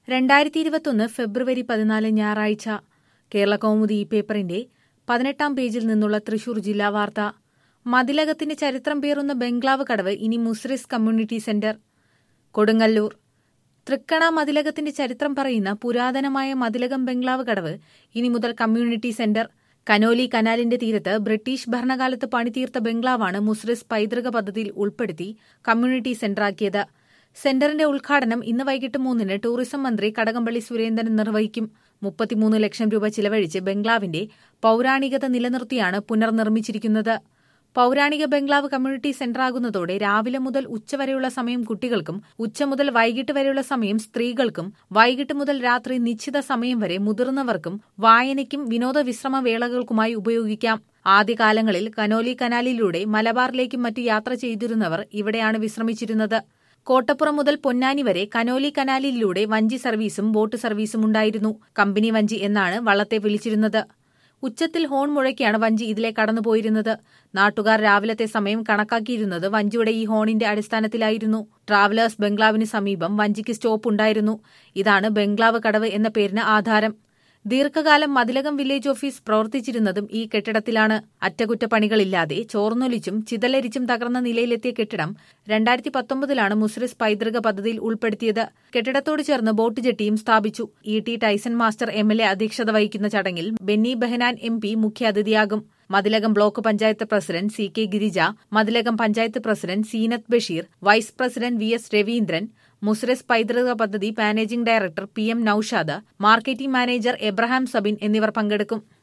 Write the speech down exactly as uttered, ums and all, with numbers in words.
രണ്ടായിരത്തി ഇരുപത്തൊന്ന് ഫെബ്രുവരി പതിനാല് ഞായറാഴ്ച കേരള കൗമുദി ഈ പേപ്പറിന്റെ പതിനെട്ടാം പേജിൽ നിന്നുള്ള തൃശൂർ ജില്ലാ വാർത്ത. മതിലകത്തിന്റെ ചരിത്രം പേറുന്ന ബംഗ്ലാവ് കടവ് ഇനി മുസ്രിസ് കമ്മ്യൂണിറ്റി സെന്റർ. കൊടുങ്ങല്ലൂർ. തൃക്കണ മതിലകത്തിന്റെ ചരിത്രം പറയുന്ന പുരാതനമായ മതിലകം ബംഗ്ലാവ് കടവ് ഇനി മുതൽ കമ്മ്യൂണിറ്റി സെന്റർ. കനോലി കനാലിന്റെ തീരത്ത് ബ്രിട്ടീഷ് ഭരണകാലത്ത് പണിതീർത്ത ബംഗ്ലാവാണ് മുസ്രിസ് പൈതൃക പദ്ധതിയിൽ ഉൾപ്പെടുത്തി കമ്മ്യൂണിറ്റി സെന്ററാക്കിയത്. സെന്ററിന്റെ ഉദ്ഘാടനം ഇന്ന് വൈകിട്ട് മൂന്നിന് ടൂറിസം മന്ത്രി കടകംപള്ളി സുരേന്ദ്രൻ നിർവഹിക്കും. മുപ്പത്തിമൂന്ന് ലക്ഷം രൂപ ചിലവഴിച്ച് ബംഗ്ലാവിന്റെ പൌരാണികത നിലനിർത്തിയാണ് പുനർനിർമ്മിച്ചിരിക്കുന്നത്. പൌരാണിക ബംഗ്ലാവ് കമ്മ്യൂണിറ്റി സെന്ററാകുന്നതോടെ രാവിലെ മുതൽ ഉച്ചവരെയുള്ള സമയം കുട്ടികൾക്കും ഉച്ച മുതൽ വൈകിട്ട് വരെയുള്ള സമയം സ്ത്രീകൾക്കും വൈകിട്ട് മുതൽ രാത്രി നിശ്ചിത സമയം വരെ മുതിർന്നവർക്കും വായനയ്ക്കും വിനോദ വിശ്രമ വേളകൾക്കുമായി ഉപയോഗിക്കാം. ആദ്യകാലങ്ങളിൽ കനോലി കനാലിലൂടെ മലബാറിലേക്കും മറ്റു യാത്ര ചെയ്തിരുന്നവർ ഇവിടെയാണ് വിശ്രമിച്ചിരുന്നത്. കോട്ടപ്പുറം മുതൽ പൊന്നാനി വരെ കനോലി കനാലിലൂടെ വഞ്ചി സർവീസും ബോട്ട് സർവീസും ഉണ്ടായിരുന്നു. കമ്പനി വഞ്ചി എന്നാണ് വള്ളത്തെ വിളിച്ചിരുന്നത്. ഉച്ചത്തിൽ ഹോൺ മുഴക്കിയാണ് വഞ്ചി ഇതിലെ കടന്നുപോയിരുന്നത്. നാട്ടുകാർ രാവിലത്തെ സമയം കണക്കാക്കിയിരുന്നത് വഞ്ചിയുടെ ഈ ഹോണിന്റെ അടിസ്ഥാനത്തിലായിരുന്നു. ട്രാവലേഴ്സ് ബംഗ്ലാവിന് സമീപം വഞ്ചിക്ക് സ്റ്റോപ്പ് ഉണ്ടായിരുന്നു. ഇതാണ് ബംഗ്ലാവ് കടവ് എന്ന പേരിന് ആധാരം. ദീർഘകാലം മതിലകം വില്ലേജ് ഓഫീസ് പ്രവർത്തിച്ചിരുന്നതും ഈ കെട്ടിടത്തിലാണ്. അറ്റകുറ്റപ്പണികളില്ലാതെ ചോർന്നൊലിച്ചും ചിതലരിച്ചും തകർന്ന നിലയിലെത്തിയ കെട്ടിടം രണ്ടായിരത്തി പത്തൊമ്പതിലാണ് മുസ്രിസ് പൈതൃക പദ്ധതിയിൽ ഉൾപ്പെടുത്തിയത്. കെട്ടിടത്തോട് ചേർന്ന് ബോട്ട് ജെട്ടിയും സ്ഥാപിച്ചു. E T Tyson master M L A അധ്യക്ഷത വഹിക്കുന്ന ചടങ്ങിൽ ബെന്നി ബെഹനാൻ എം പി മുഖ്യാതിഥിയാകും. Mathilakam block panchayat president C K Girija, Mathilakam panchayat president Seenath Basheer, vice president V S Raveendran, Muziris പൈതൃക പദ്ധതി managing director P M Naushad, marketing manager Abraham Sabin എന്നിവർ പങ്കെടുക്കും.